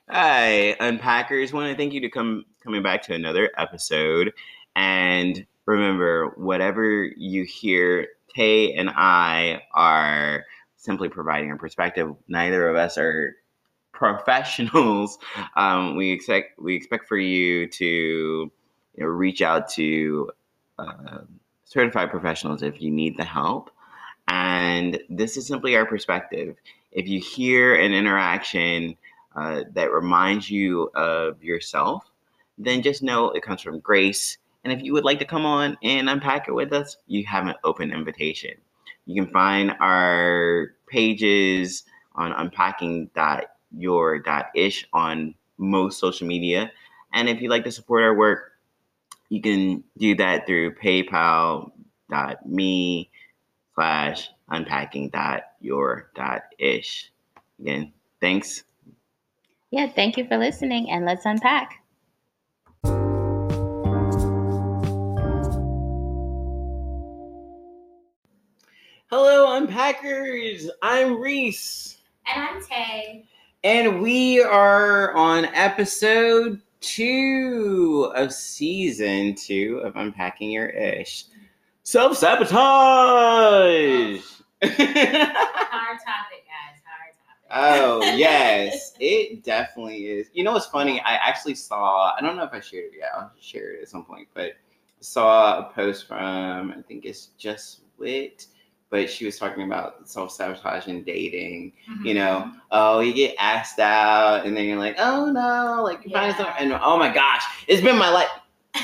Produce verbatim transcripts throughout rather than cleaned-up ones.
Hi, Unpackers. Want to thank you to come coming back to another episode. And remember, whatever you hear, Tay and I are simply providing a perspective. Neither of us are professionals. Um, we expect we expect for you to you know, reach out to uh, certified professionals if you need the help. And this is simply our perspective. If you hear an interaction uh, that reminds you of yourself, then just know it comes from Grace. And if you would like to come on and unpack it with us, you have an open invitation. You can find our pages on unpacking dot your dot ish on most social media. And if you'd like to support our work, you can do that through paypal dot me slash unpacking dot your dot ish. Again, thanks. Yeah, thank you for listening, and let's unpack. Hello, Unpackers. I'm Reese. And I'm Tay. And we are on episode two of season two of Unpacking Your Ish. Self-sabotage! Hard topic, guys. Hard topic. Oh, yes. It definitely is. You know what's funny? I actually saw, I don't know if I shared it yet. I'll share it at some point, but saw a post from, I think it's Just Wit, but she was talking about self-sabotage and dating. Mm-hmm. You know, oh, you get asked out, and then you're like, oh, no, like, you yeah. find something, and oh, my gosh, it's been my life.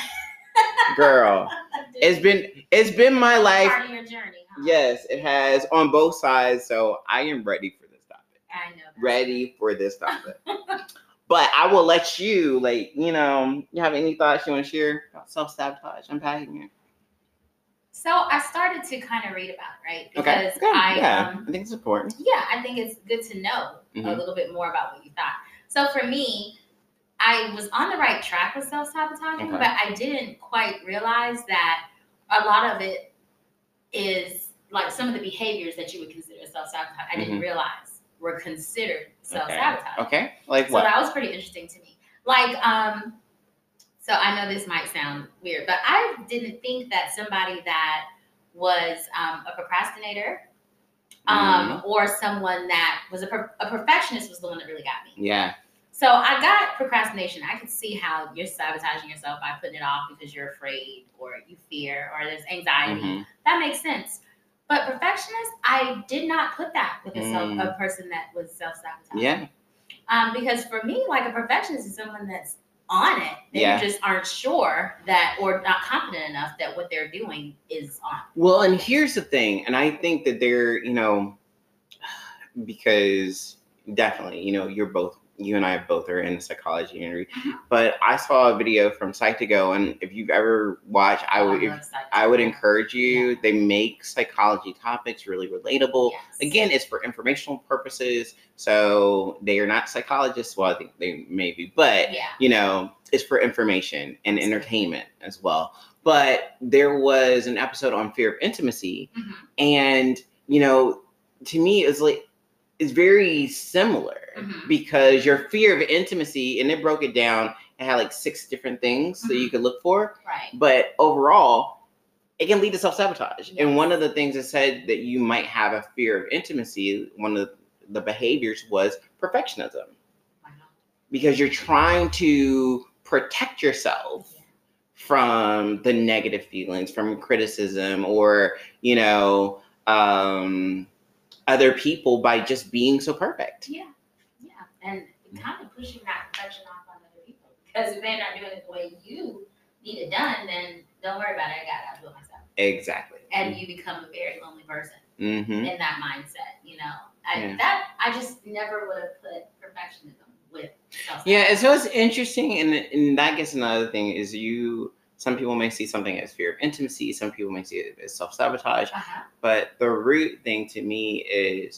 Girl, it's been, it's been my life. Part of your journey, huh? Yes, it has on both sides, so I am ready for this topic. I know. Ready for this topic. But I will let you, like, you know, you have any thoughts you want to share about self-sabotage, unpacking it? So I started to kind of read about it, right? Because okay. I, yeah, um, I think it's important. Yeah, I think it's good to know mm-hmm. a little bit more about what you thought. So for me, I was on the right track with self-sabotaging, okay. but I didn't quite realize that a lot of it is like some of the behaviors that you would consider self-sabotage. I didn't mm-hmm. realize were considered self-sabotage. Okay. okay. Like what? So that was pretty interesting to me. Like, um, so I know this might sound weird, but I didn't think that somebody that was um, a procrastinator um, mm-hmm. or someone that was a, pro- a perfectionist was the one that really got me. Yeah. So I got procrastination. I could see how you're sabotaging yourself by putting it off because you're afraid or you fear or there's anxiety. Mm-hmm. That makes sense. But perfectionist, I did not put that with a, self, mm. a person that was self-sabotaging. Yeah. Um, because for me, like a perfectionist is someone that's on it. They yeah. just aren't sure that or not confident enough that what they're doing is on. Well, and here's the thing. And I think that they're, you know, because definitely, you know, you're both, you and I both are in psychology, Henry. Mm-hmm. But I saw a video from Psych2Go, and if you've ever watched, I would, if, I would encourage you. Yeah. They make psychology topics really relatable. Yes. Again, it's for informational purposes, so they are not psychologists. Well, I think they may be, but yeah. you know, it's for information and entertainment as well. But there was an episode on fear of intimacy, mm-hmm. and you know, to me, it's like. Is very similar mm-hmm. because your fear of intimacy, and it broke it down, it had like six different things mm-hmm. that you could look for. Right. But overall, it can lead to self-sabotage. Yes. And one of the things that said that you might have a fear of intimacy, one of the behaviors was perfectionism. Wow. Because you're trying to protect yourself yeah. from the negative feelings, from criticism, or, you know, um, other people by just being so perfect. Yeah, yeah, and kind of pushing that perfection off on other people. Because if they're not doing it the way you need it done, then don't worry about it. I got to do it myself. Exactly. And mm-hmm. you become a very lonely person mm-hmm. in that mindset. You know, I, yeah. that I just never would have put perfectionism with self-sabotage. Yeah, and so it's interesting, and and that gets another thing is you. Some people may see something as fear of intimacy. Some people may see it as self-sabotage. Uh-huh. But the root thing to me is,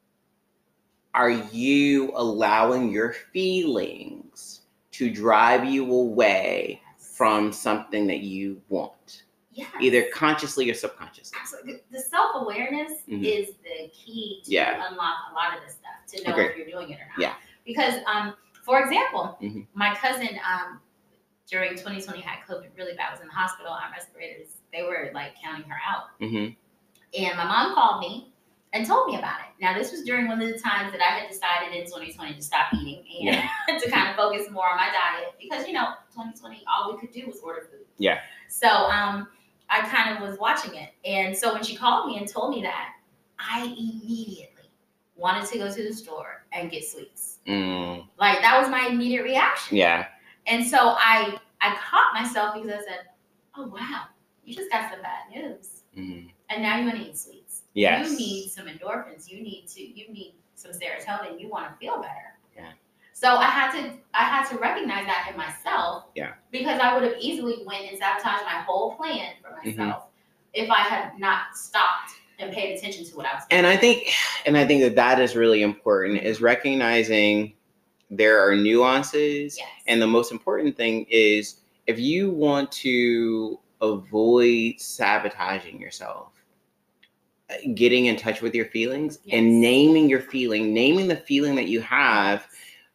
are you allowing your feelings to drive you away yes. from something that you want? Yes. Either consciously or subconsciously. Absolutely. The self-awareness mm-hmm. is the key to yeah. unlock a lot of this stuff, to know okay. if you're doing it or not. Yeah. Because um, For example, mm-hmm. my cousin um, during twenty twenty had COVID really bad, was in the hospital on respirators. They were like counting her out. Mm-hmm. And my mom called me and told me about it. Now, this was during one of the times that I had decided in twenty twenty to stop eating and yeah. to kind of focus more on my diet because, you know, twenty twenty, all we could do was order food. Yeah. So um, I kind of was watching it. And so when she called me and told me that, I immediately wanted to go to the store and get sweets. Mm. Like, that was my immediate reaction. Yeah. And so I, I caught myself because I said, oh, wow, you just got some bad news. Mm. And now you want to eat sweets. Yes. You need some endorphins. You need to. You need some serotonin. You want to feel better. Yeah. So I had to. I had to recognize that in myself. Yeah. Because I would have easily went and sabotaged my whole plan for myself mm-hmm. if I had not stopped and paid attention to what I was doing. And I think, and I think that that is really important. Is recognizing there are nuances, yes. and the most important thing is if you want to avoid sabotaging yourself, getting in touch with your feelings yes. and naming your feeling, naming the feeling that you have,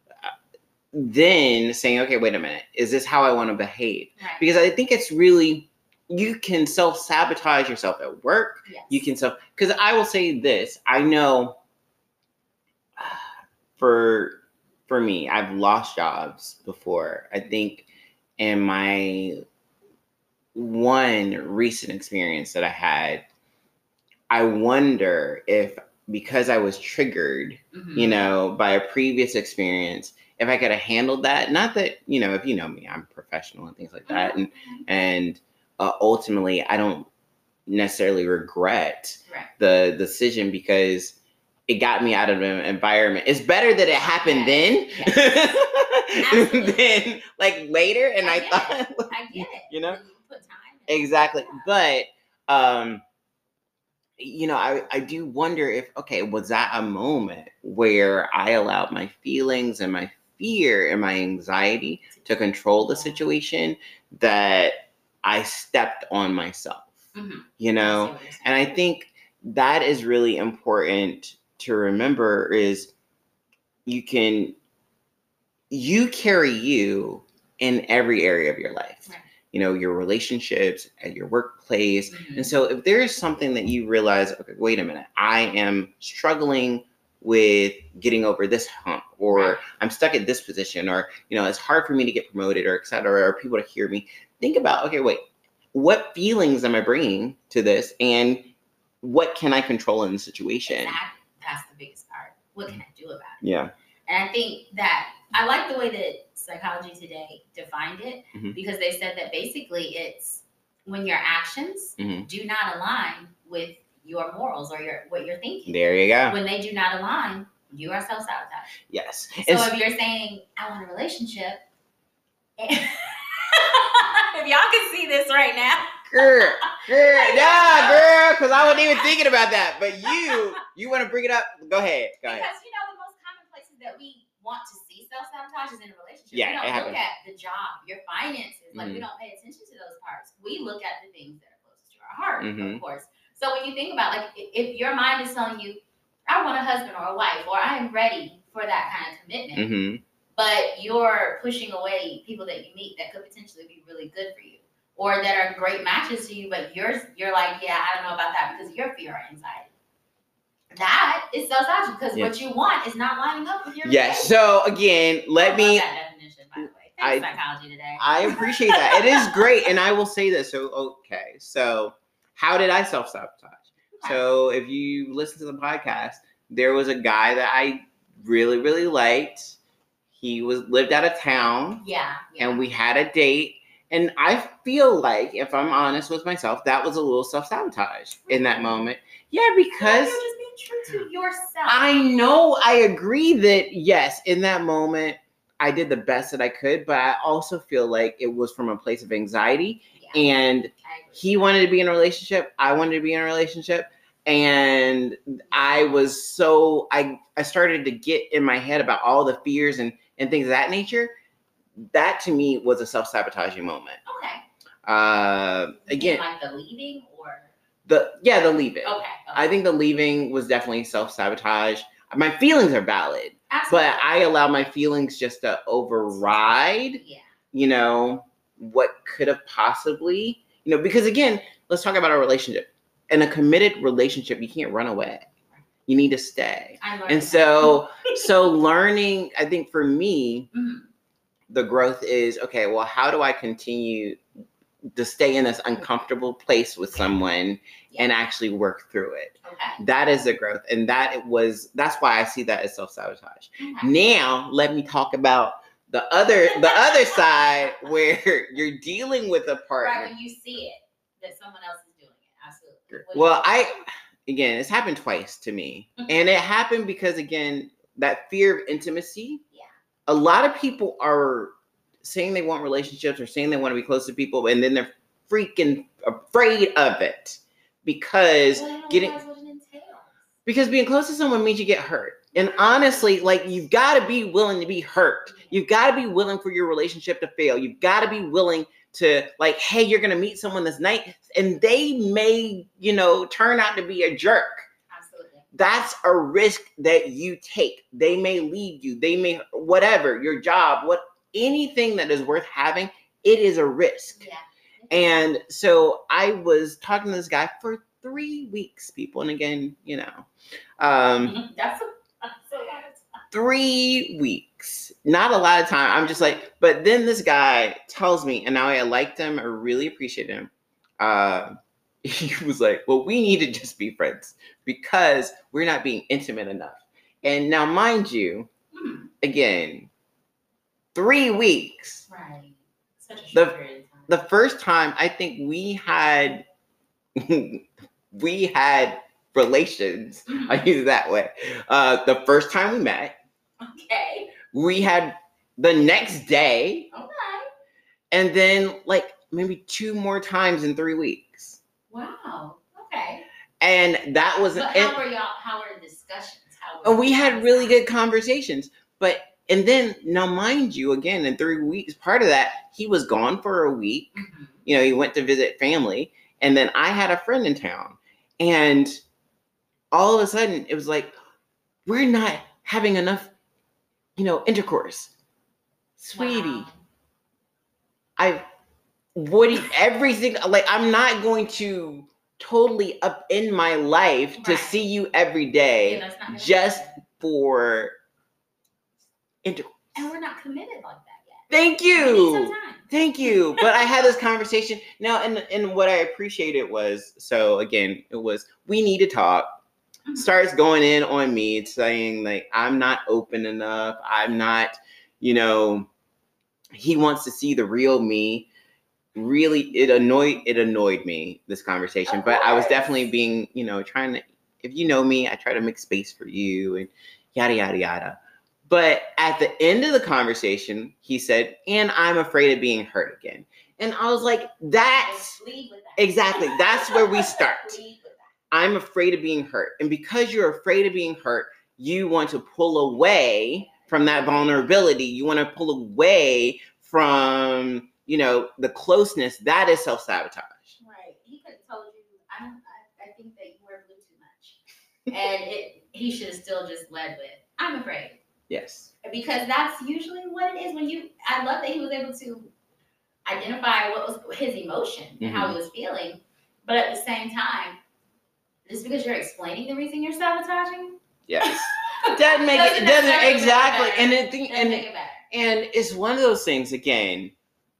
then saying, okay, wait a minute, is this how I want to behave? Right. Because I think it's really, you can self-sabotage yourself at work. Yes. You can self, because I will say this, I know for, for me, I've lost jobs before. I think in my one recent experience that I had, I wonder if because I was triggered, mm-hmm. you know, by a previous experience, if I could have handled that. Not that, you know, if you know me, I'm professional and things like that. And, and uh, ultimately, I don't necessarily regret right. the decision because it got me out of an environment. It's better that it happened yes. then yes. than like later. And I, I thought, it. I get it. You know, you put time exactly. But, um, you know, I, I do wonder if, okay, was that a moment where I allowed my feelings and my fear and my anxiety to control the situation that I stepped on myself, mm-hmm. you know? And I think that is really important to remember is you can, you carry you in every area of your life. Right. You know, your relationships, at your workplace. Mm-hmm. And so if there is something that you realize, okay, wait a minute, I am struggling with getting over this hump, or right. I'm stuck at this position, or, you know, it's hard for me to get promoted, or et cetera, or people to hear me. Think about, okay, wait, what feelings am I bringing to this? And what can I control in the situation? Exactly. That's the biggest part. What can I do about it? Yeah. And I think that I like the way that Psychology Today defined it, mm-hmm. because they said that basically it's when your actions mm-hmm. do not align with your morals or your what you're thinking. There you go. When they do not align, you are self-sabotage. Yes. So it's, if you're saying, I want a relationship, and if y'all can see this right now. Girl, girl, yeah, girl, because I wasn't even thinking about that. But you, you want to bring it up? Go ahead. Go ahead. Because, you know, the most common places that we want to see self-sabotage is in a relationship. Yeah, we don't it look happens. at the job, your finances. Like, mm-hmm. we don't pay attention to those parts. We look at the things that are closest to our heart, mm-hmm. of course. So when you think about, like, if your mind is telling you, I want a husband or a wife, or I am ready for that kind of commitment, mm-hmm. but you're pushing away people that you meet that could potentially be really good for you, or that are great matches to you, but you're you're like, yeah, I don't know about that because of your fear or anxiety. That is self-sabotage because yeah. what you want is not lining up with your yes. Yeah, so again, let I me. Love that definition, by the way. Thanks, I, Psychology Today. I appreciate that. It is great, and I will say this. So okay, so how did I self-sabotage? Okay. So if you listen to the podcast, there was a guy that I really really liked. He was lived out of town. Yeah. yeah. And we had a date. And I feel like, if I'm honest with myself, that was a little self-sabotage in that moment. Yeah, because... You're just being true to yourself. I know, I agree that, yes, in that moment, I did the best that I could, but I also feel like it was from a place of anxiety. Yeah, and he wanted to be in a relationship. I wanted to be in a relationship. And I was so... I, I started to get in my head about all the fears and, and things of that nature. That to me was a self-sabotaging moment. Okay. Uh, again, like the leaving or the yeah, the leaving. Okay, okay. I think the leaving was definitely self-sabotage. My feelings are valid, Absolutely. But I allow my feelings just to override, yeah. you know, what could have possibly, you know, because again, let's talk about our relationship. In a committed relationship, you can't run away. You need to stay. And so, so learning, I think for me, mm-hmm. the growth is, okay, well, how do I continue to stay in this uncomfortable place with someone yeah. and actually work through it? Okay. That is the growth. And that it was, that's why I see that as self-sabotage. Okay. Now, let me talk about the other, the other side where you're dealing with a partner. Right, when you see it, that someone else is doing it. Absolutely. What well, I, again, it's happened twice to me. Mm-hmm. And it happened because, again, that fear of intimacy. Yeah. A lot of people are saying they want relationships or saying they want to be close to people, and then they're freaking afraid of it because well, getting what it entails. Because being close to someone means you get hurt. And honestly, like, you've got to be willing to be hurt. You've got to be willing for your relationship to fail. You've got to be willing to, like, hey, you're going to meet someone this night and they may, you know, turn out to be a jerk. Absolutely. That's a risk that you take. They may leave you. They may, whatever, your job, what, anything that is worth having, it is a risk. Yeah. And so I was talking to this guy for three weeks, people. And again, you know, um, that's, a, that's a lot of time. Three weeks, not a lot of time. I'm just like, but then this guy tells me, and now I liked him, I really appreciate him. Uh, he was like, well, we need to just be friends because we're not being intimate enough. And now, mind you, hmm. again, three weeks. Right. Such a short the, period of time. The first time I think we had, we had relations. Mm-hmm. I use it that way. Uh, the first time we met. Okay. We had the next day. Okay. And then like maybe two more times in three weeks. Wow. Okay. And that was. But how and, were y'all? How were the discussions? How were and we had really good conversations. But and then now, mind you, again in three weeks, part of that he was gone for a week. Mm-hmm. You know, he went to visit family, and then I had a friend in town, and all of a sudden it was like we're not having enough, you know, intercourse. Sweetie, wow. I would everything like I'm not going to totally upend my life right. to see you every day yeah, just for intercourse. And we're not committed like that yet. Thank you. Thank you. But I had this conversation now, and and what I appreciated was, so again, it was we need to talk. Starts going in on me, saying like I'm not open enough. I'm not, you know, he wants to see the real me. Really, it annoyed it annoyed me, this conversation. But I was definitely being, you know, trying to, if you know me, I try to make space for you and yada yada yada. But at the end of the conversation, he said, and I'm afraid of being hurt again. And I was like, that's that. exactly, that's where we start. I'm afraid of being hurt. And because you're afraid of being hurt, you want to pull away from that vulnerability. You want to pull away from, you know, the closeness. That is self-sabotage. Right. He could have told you, I don't, I, I think that you wear blue too much. And it, he should have still just led with, I'm afraid. Yes. Because that's usually what it is when you, I love that he was able to identify what was his emotion and mm-hmm. how he was feeling. But at the same time, just because you're explaining the reason you're sabotaging? Yes. Doesn't make doesn't it, doesn't, exactly. And it, think, and, it and it's one of those things, again,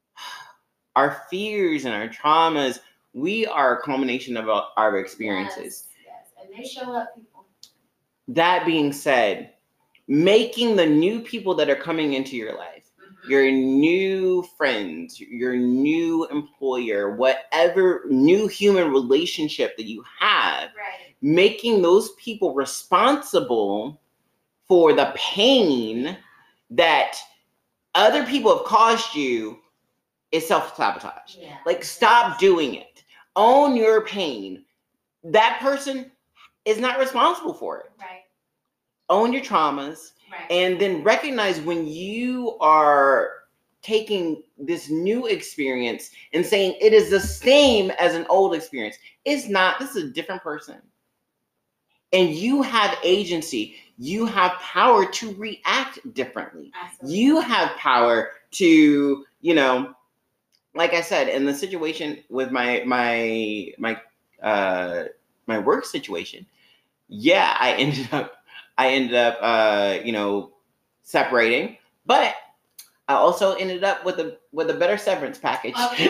our fears and our traumas, we are a culmination of our, our experiences. Yes, yes, and they show up, people. That being said, making the new people that are coming into your life, mm-hmm. your new friends, your new employer, whatever new human relationship that you have, right. making those people responsible for the pain that other people have caused you is self-sabotage. Yeah. Like, stop doing it. Own your pain. That person is not responsible for it. Right. Own your traumas. Right. And then recognize when you are taking this new experience and saying it is the same as an old experience. It's not. This is a different person. And you have agency. You have power to react differently. Absolutely. You have power to, you know, like I said, in the situation with my my my uh my work situation, yeah, I ended up I ended up uh, you know, separating, but I also ended up with a with a better severance package. Okay.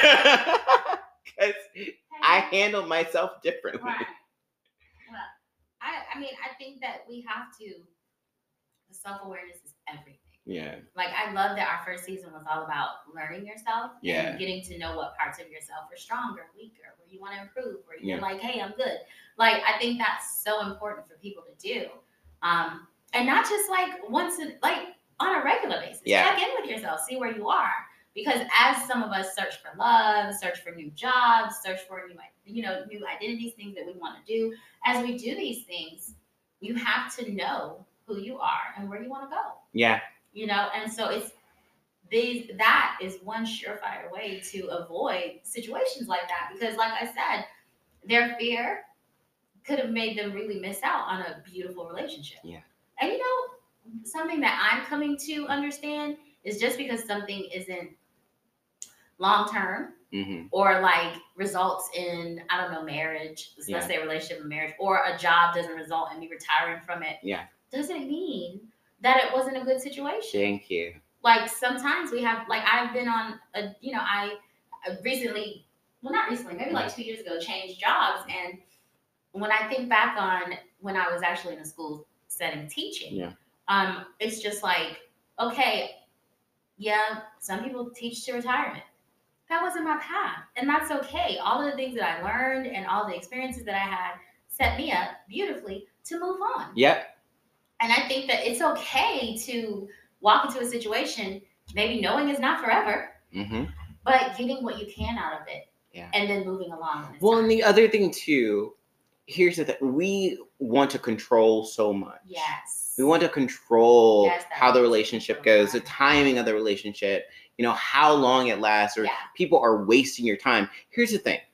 Because I handled myself differently. Right. Well, I I mean, I think that we have to. The self-awareness is everything. Yeah. Like, I love that our first season was all about learning yourself Yeah. and getting to know what parts of yourself are stronger, weaker, where you want to improve, where you're Yeah. like, hey, I'm good. Like, I think that's so important for people to do. Um, and not just like once, in, like on a regular basis. Yeah. Check in with yourself, see where you are. Because as some of us search for love, search for new jobs, search for new, you know, new identities, things that we want to do, as we do these things, you have to know who you are and where you want to go. Yeah. You know, and so it's these that is one surefire way to avoid situations like that. Because like I said, their fear could have made them really miss out on a beautiful relationship. Yeah. And you know, something that I'm coming to understand is just because something isn't long term mm-hmm. or like results in, I don't know, marriage, let's Yeah. not say relationship and marriage, or a job doesn't result in me retiring from it. Yeah. Doesn't mean that it wasn't a good situation. Thank you. Like sometimes we have, like I've been on a, you know, I recently, well not recently, maybe like two years ago, changed jobs. And when I think back on when I was actually in a school setting teaching, yeah. um, it's just like, okay, yeah, some people teach to retirement. That wasn't my path. And that's okay. All of the things that I learned and all the experiences that I had set me up beautifully to move on. Yep. And I think that it's okay to walk into a situation, maybe knowing it's not forever, mm-hmm. but getting what you can out of it. Yeah. And then moving along. Well, time. And the other thing too, here's the thing. We want to control so much. Yes. We want to control yes, how the relationship goes, the timing of the relationship, you know, how long it lasts, or yeah. people are wasting your time. Here's the thing.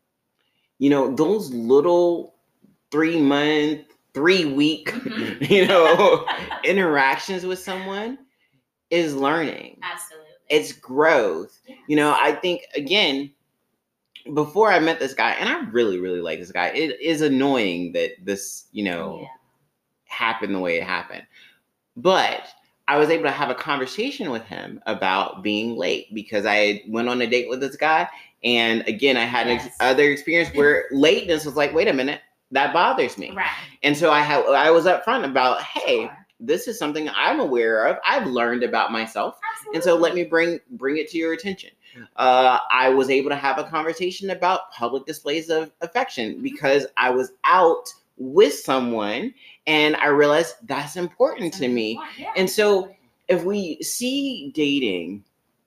You know, those little three month, three week, mm-hmm. you know, interactions with someone is learning. Absolutely. It's growth. Yes. You know, I think, again, before I met this guy, and I really, really like this guy, it is annoying that this, you know, yeah. happened the way it happened. But I was able to have a conversation with him about being late because I went on a date with this guy. And again, I had yes. an ex- other experience where lateness was like, wait a minute, that bothers me. Right. And so I had, I was upfront about, hey, sure. this is something I'm aware of. I've learned about myself. Absolutely. And so let me bring, bring it to your attention. Uh, I was able to have a conversation about public displays of affection because I was out with someone and I realized that's important to me. Yeah. And so if we see dating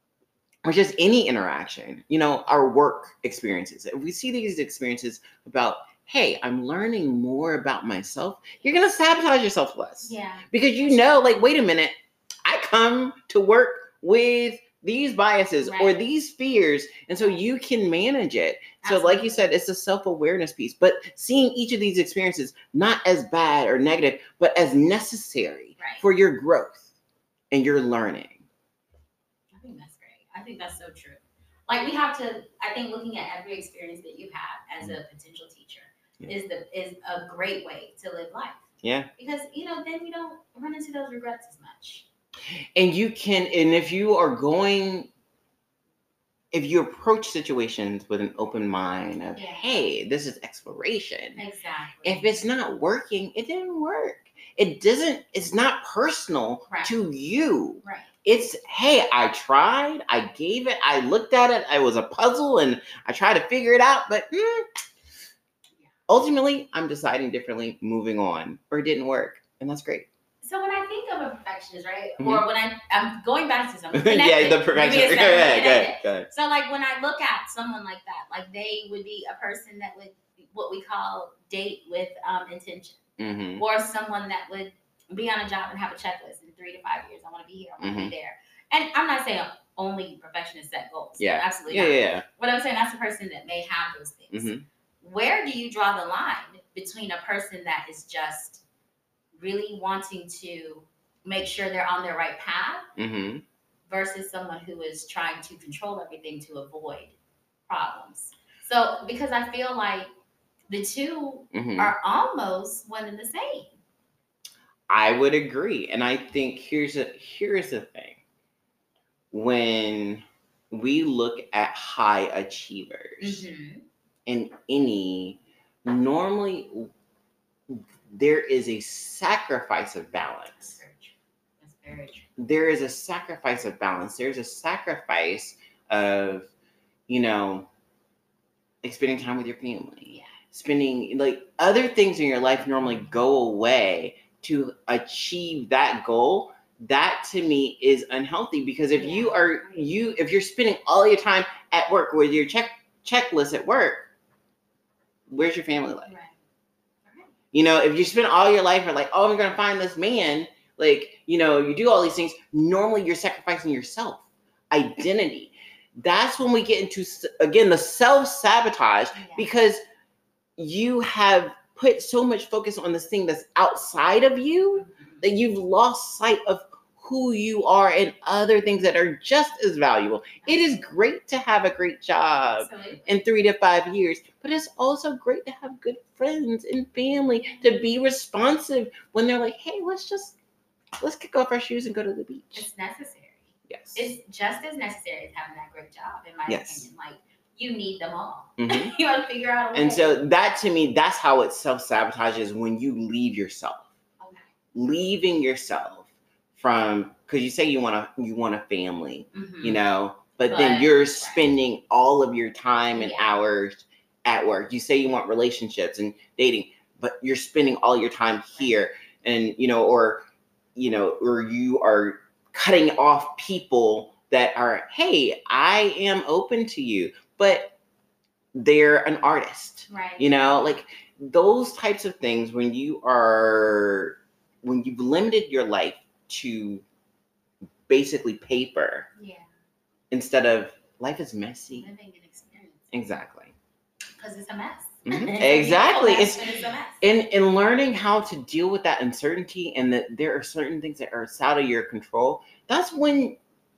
or just any interaction, you know, our work experiences, if we see these experiences about, hey, I'm learning more about myself, you're going to sabotage yourself less. Yeah. Because you know, like, wait a minute, I come to work with these biases right. or these fears, and so you can manage it. Absolutely. So like you said, it's a self-awareness piece, but seeing each of these experiences not as bad or negative, but as necessary right. for your growth and your learning. I think that's great. I think that's so true. Like we have to, I think looking at every experience that you have as a potential teacher yeah. is the is a great way to live life. Yeah. Because, you know, then you don't run into those regrets as much. And you can, and if you are going, if you approach situations with an open mind of, yeah. hey, this is exploration. Exactly. If it's not working, it didn't work. It doesn't, it's not personal right. to you. Right. It's, hey, I tried, I gave it, I looked at it, it was a puzzle and I tried to figure it out, but mm, yeah. ultimately I'm deciding differently, moving on, or it didn't work. And that's great. So when I think of a perfectionist, right, mm-hmm. or when I, I'm going back to something. yeah, the perfectionist. Go ahead, go ahead, go ahead. So like when I look at someone like that, like they would be a person that would, what we call date with um, intention. Mm-hmm. Or someone that would be on a job and have a checklist in three to five years. I want to be here, I want to mm-hmm. be there. And I'm not saying only perfectionists set goals. Yeah. Absolutely yeah, not. Yeah, yeah. What I'm saying, that's the person that may have those things. Mm-hmm. where do you draw the line between a person that is just really wanting to make sure they're on their right path mm-hmm. versus someone who is trying to control everything to avoid problems? So, because I feel like the two mm-hmm. are almost one and the same. I would agree. And I think here's a here's the thing. When we look at high achievers mm-hmm. in any, normally there is a sacrifice of balance. That's very true. That's very true. There is a sacrifice of balance. There's a sacrifice of, you know, like spending time with your family. Yeah. Spending, like, other things in your life normally go away to achieve that goal. That to me is unhealthy, because if yeah. you are you if you're spending all your time at work with your check checklist at work, where's your family life? Right. You know, if you spend all your life are like, oh, I'm gonna find this man, like, you know, you do all these things, normally you're sacrificing yourself, identity. That's when we get into, again, the self-sabotage, yeah. because you have put so much focus on this thing that's outside of you that you've lost sight of who you are and other things that are just as valuable. It is great to have a great job Absolutely. in three to five years, but it's also great to have good friends and family, to be responsive when they're like, hey, let's just, let's kick off our shoes and go to the beach. It's necessary. Yes. It's just as necessary as having that great job, in my yes. opinion. Like, you need them all. Mm-hmm. You got to figure out a way. And so that, to me, that's how it self-sabotages, when you leave yourself. Okay. Leaving yourself from, because you say you want a you want a family, mm-hmm. you know, but, but then you're spending right. all of your time and yeah. hours at work. You say you want relationships and dating, but you're spending all your time here, and you know, or you know, or you are cutting off people that are, hey, I am open to you, but they're an artist, right? You know, like those types of things. When you are, when you've limited your life to basically paper, yeah, instead of life is messy. Living an experience. Exactly. Because it's a mess. Mm-hmm. Exactly. It's, it's, it's a mess. In, in learning how to deal with that uncertainty, and that there are certain things that are out of your control, that's when,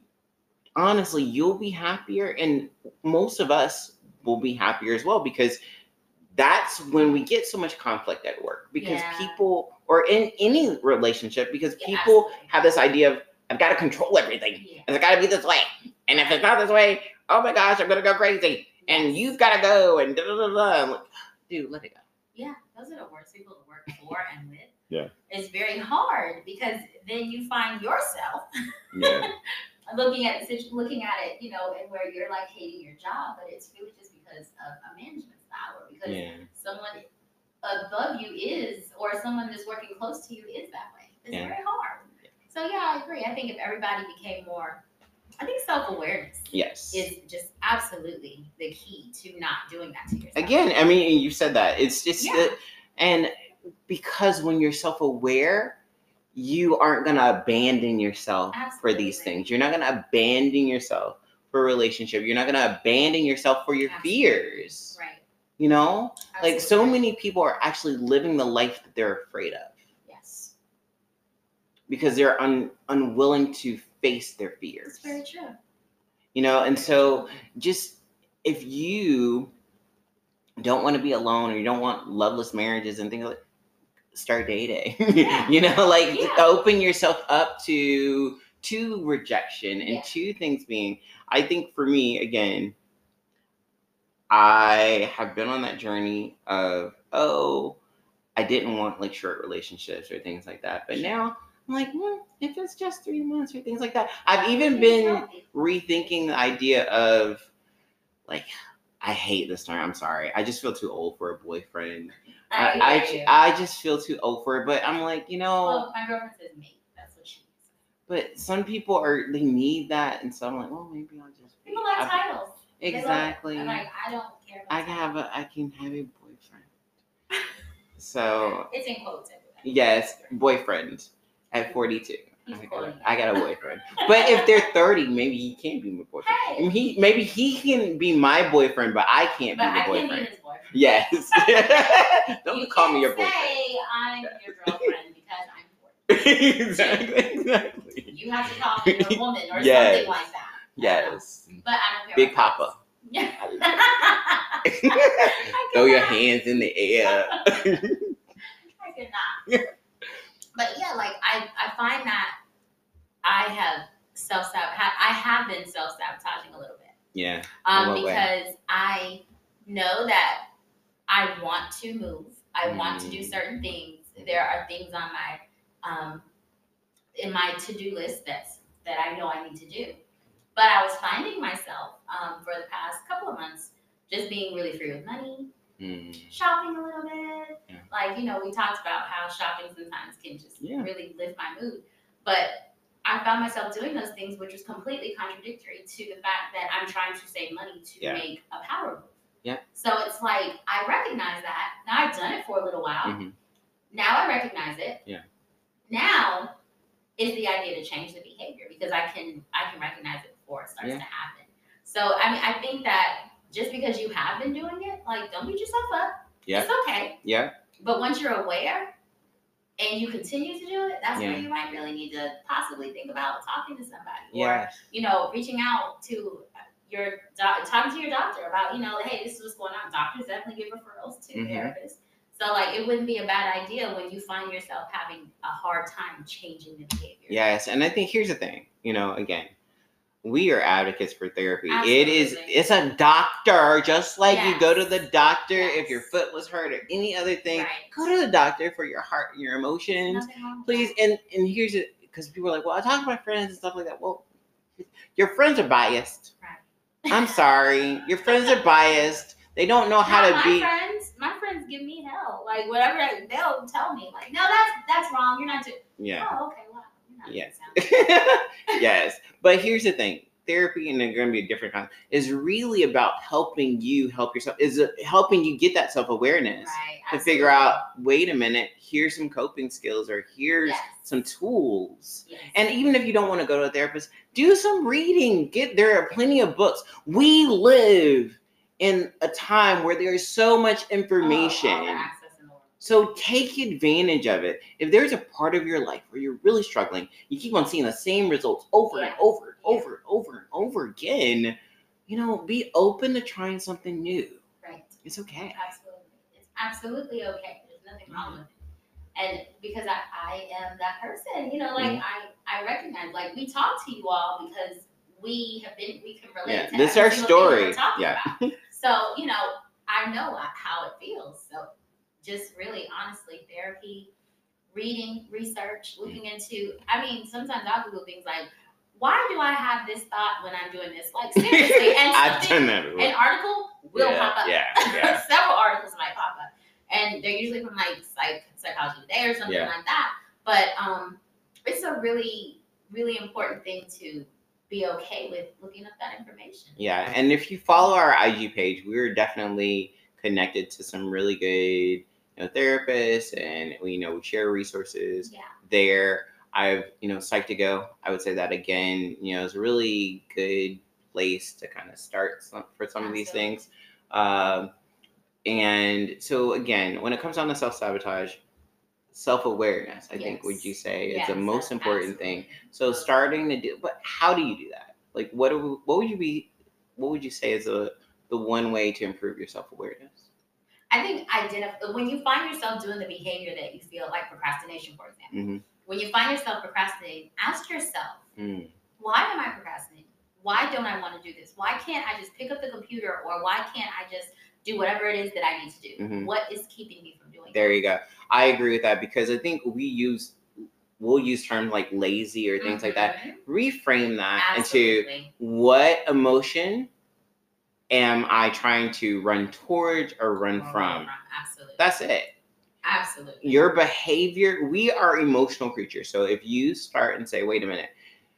honestly, you'll be happier, and most of us will be happier as well, because that's when we get so much conflict at work, because yeah. people, or in any relationship, because yeah, people absolutely. have this idea of, I've got to control everything, yeah. and it's got to be this way, and if it's not this way, oh my gosh, I'm going to go crazy, yes. and you've got to go, and da da da da. I'm like, dude, let it go. Yeah, those are the worst people to work for and with. Yeah. It's very hard, because then you find yourself yeah. looking at the looking at it, you know, and where you're like hating your job, but it's really just because of a management style, or because yeah. someone above you is, or someone that's working close to you is that way. It's yeah. very hard. Yeah. So yeah, I agree. I think if everybody became more, I think self-awareness yes. is just absolutely the key to not doing that to yourself. Again, I mean, you said that. It's just, yeah. it, and because when you're self-aware, you aren't going to abandon yourself absolutely. For these things. You're not going to abandon yourself for a relationship. You're not going to abandon yourself for your absolutely. Fears. Right. You know? Absolutely. Like, so many people are actually living the life that they're afraid of. Yes. Because they're un, unwilling to face their fears. That's very true. You know, and so just, if you don't want to be alone, or you don't want loveless marriages and things like that, start dating. Yeah. You know, like yeah. open yourself up to to rejection and yeah. to things being, I think for me, again, I have been on that journey of, oh, I didn't want like short relationships or things like that. But now I'm like, well, if it's just three months or things like that. I've even been rethinking the idea of, like, I hate this term. I'm sorry. I just feel too old for a boyfriend. I I, I, I just feel too old for it. But I'm like, you know. Well, my girlfriend says mate. That's what she says. But some people are, they need that. And so I'm like, well, maybe I'll just. People like titles. Exactly. I'm like, I don't care about I can have a, I can have a boyfriend. So. It's in quotes. Yes, boyfriend at forty-two. I got, I got a boyfriend. But if they're thirty, maybe he can't be my boyfriend. Hey. He maybe he can be my boyfriend, but I can't but be the I boyfriend. Can't be his boyfriend. Yes. Don't you call me your boyfriend. Say I'm your girlfriend because I'm important. Exactly. Exactly. You have to call me your woman or yes. something like that. Yes. I but I don't care. Big Papa. Yeah. Throw your hands in the air. I could not. But yeah, like I, I find that I have self sabotage. I have been self sabotaging a little bit. Yeah. Um, because way? I know that I want to move. I mm. want to do certain things. There are things on my um, in my to do list that's that I know I need to do. But I was finding myself um, for the past couple of months just being really free with money, mm. shopping a little bit. Yeah. Like, you know, we talked about how shopping sometimes can just yeah. really lift my mood. But I found myself doing those things, which was completely contradictory to the fact that I'm trying to save money to yeah. make a power move. Yeah. So it's like, I recognize that. Now I've done it for a little while. Mm-hmm. Now I recognize it. Yeah. Now is the idea to change the behavior because I can I can recognize it before it starts yeah. to happen. So I mean I think that just because you have been doing it, like don't beat yourself up. Yeah. It's okay. Yeah. But once you're aware and you continue to do it, that's yeah. where you might really need to possibly think about talking to somebody. Yeah. Or, you know, reaching out to your doc- talking to your doctor about, you know, hey, this is what's going on. Doctors definitely give referrals to mm-hmm. therapists. So, like, it wouldn't be a bad idea when you find yourself having a hard time changing the behavior. Yes, and I think here's the thing. You know, again, we are advocates for therapy. Absolutely. It is, it's a doctor, just like yes. you go to the doctor yes. if your foot was hurt or any other thing. Right. Go to the doctor for your heart and your emotions, please. And and here's it, because people are like, well, I talk to my friends and stuff like that. Well, your friends are biased. Right. I'm sorry, your friends are biased. They don't know how no, to my be. Friends, my friends give me hell. Like whatever they'll tell me. Like, no, that's that's wrong. You're not doing. Yeah. Oh, okay. Wow. You're not yes. Doing yes. But here's the thing: therapy, and they're going to be a different kind, is really about helping you help yourself. Is uh, helping you get that self awareness right, to figure out. Wait a minute. Here's some coping skills, or here's yes. some tools. Yes. And even if you don't want to go to a therapist, do some reading. Get there are plenty of books. We live in a time where there is so much information. Oh, so take advantage of it. If there's a part of your life where you're really struggling, you keep on seeing the same results over yeah. and over and yeah. over and over and over again, you know, be open to trying something new. Right. It's okay. Absolutely. It's absolutely okay. There's nothing wrong with it. And because I, I am that person, you know, like mm-hmm. I, I recognize, like we talk to you all because we have been, we can relate yeah. to this is our story. Yeah. About. So, you know, I know how it feels. So just really, honestly, therapy, reading, research, looking into, I mean, sometimes I'll Google things like, why do I have this thought when I'm doing this? Like, seriously. And I've done that before. An article will yeah, pop up. Yeah, yeah. Several articles might pop up. And they're usually from like psych, Psychology Today or something yeah. like that. But um, it's a really, really important thing to be okay with looking up that information. Yeah, and if you follow our I G page, we're definitely connected to some really good, you know, therapists, and we, you know, we share resources yeah. there. I've, you know, Psych2Go, I would say that again, you know, is a really good place to kind of start some, for some Absolutely. Of these things. Um, and so again, when it comes down to self-sabotage, self-awareness, I yes. think, would you say, yes, is the most important absolutely. Thing. So starting to do, but how do you do that? Like, what do, what would you be, what would you say is a, the one way to improve your self-awareness? I think identify, when you find yourself doing the behavior that you feel like procrastination, for example, mm-hmm. when you find yourself procrastinating, ask yourself, mm. why am I procrastinating? Why don't I want to do this? Why can't I just pick up the computer, or why can't I just do whatever it is that I need to do? Mm-hmm. What is keeping me from doing There that? you go. I agree with that, because I think we use, we'll use terms like lazy or things mm-hmm. like that. Reframe that Absolutely. Into what emotion am I trying to run towards or run or from? Absolutely. That's it. Absolutely. Your behavior, we are emotional creatures. So if you start and say, wait a minute,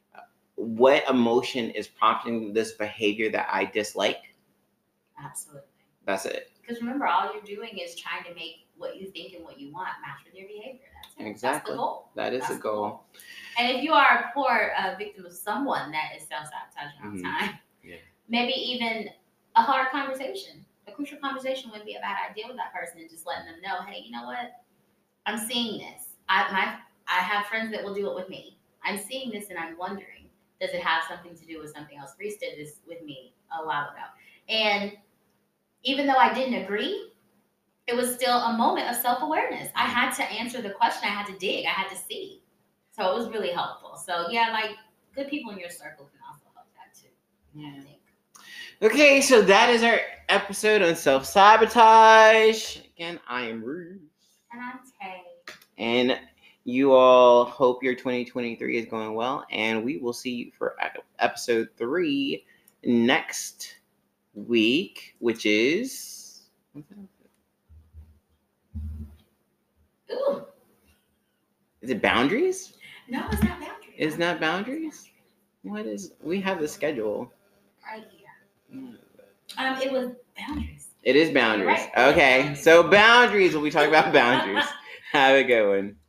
what emotion is prompting this behavior that I dislike? Absolutely. That's it. Because remember, all you're doing is trying to make what you think and what you want match with your behavior. That's it. Exactly. That's the goal. That is That's the goal. goal. And if you are a poor uh, victim of someone that is self-sabotaging all the mm-hmm. time, yeah. maybe even a hard conversation a crucial conversation wouldn't be a bad idea with that person, and just letting them know, hey, you know what? I'm seeing this. I my I have friends that will do it with me. I'm seeing this, and I'm wondering, does it have something to do with something else? Reese did this with me a while ago, and even though I didn't agree, it was still a moment of self-awareness. I had to answer the question. I had to dig. I had to see. So it was really helpful. So yeah, like good people in your circle can also help that too. Yeah. I think. Okay, so that is our episode on self-sabotage. Again, I am Ruth. And I'm Tay. And you all hope your twenty twenty-three is going well. And we will see you for episode three next week, which is... Ooh. Is it boundaries? No, it's not boundaries. It's not boundaries? What is... We have the schedule. Right here. Um, it was boundaries. It is boundaries. Right. Okay, so boundaries. We'll be talking about boundaries. Have a good one.